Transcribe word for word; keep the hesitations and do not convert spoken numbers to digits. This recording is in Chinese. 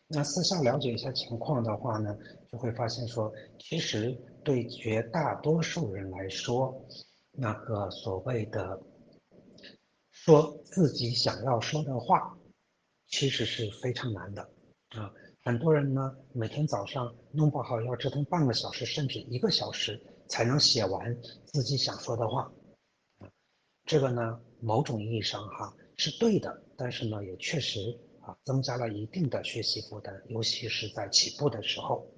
那私下了解一下情况的话呢，就会发现说，其实对绝大多数人来说，那个所谓的说自己想要说的话，其实是非常难的啊。很多人呢，每天早上弄不好要折腾半个小时，甚至一个小时才能写完自己想说的话。这个呢，某种意义上哈是对的，但是呢，也确实啊增加了一定的学习负担，尤其是在起步的时候。